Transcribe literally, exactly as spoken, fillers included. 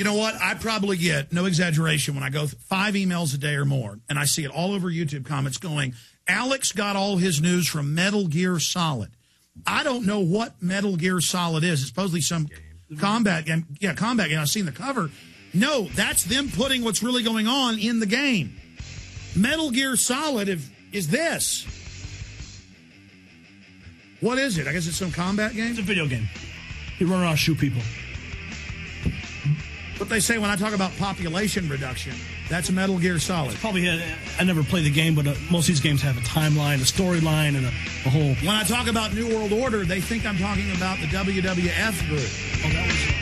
You know what? I probably get, no exaggeration, when I go th- five emails a day or more, and I see it all over YouTube comments going, Alex got all his news from Metal Gear Solid. I don't know what Metal Gear Solid is. It's supposedly some game. combat game. Yeah, combat game. I've seen the cover. No, that's them putting what's really going on in the game. Metal Gear Solid if, is this. What is it? I guess it's some combat game? It's a video game. You run around and shoot people. What they say when I talk about population reduction, that's Metal Gear Solid. It's probably, uh, I never played the game, but uh, most of these games have a timeline, a storyline, and a, a whole... When I talk about New World Order, they think I'm talking about the W W F group. Oh, that was...